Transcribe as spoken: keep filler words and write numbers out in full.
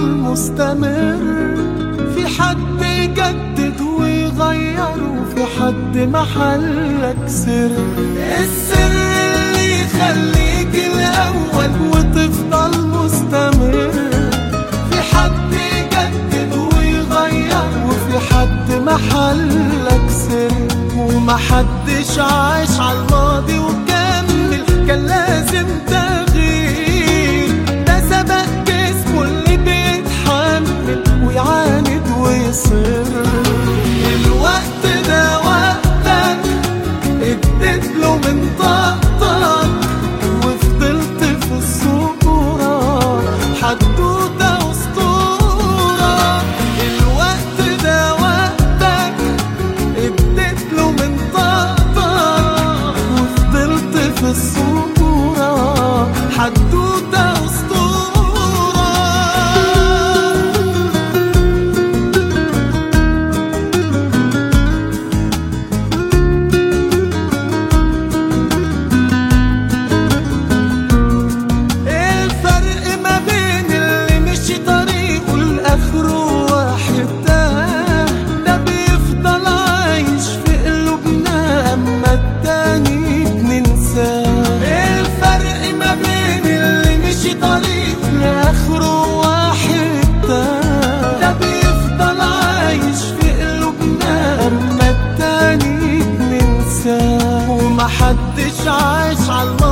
مستمر، في حد يجدد ويغير وفي حد محلك سر. السر اللي يخليك الأول وتفضل مستمر، في حد يجدد ويغير وفي حد محلك سر. ومحدش عاش عالماضي وكمل، كان لازم تغيير. ده سبق جسمه اللي بيتحمل ويعاند ويصر. الوقت ده وقتك اديتله من طاقتك وفضلت في الصورة حدوتة أسطورة. الوقت ده وقتك اديتله من طاقتك وفضلت في الصورة حدوتة أسطورة. محدش عاش عالماضي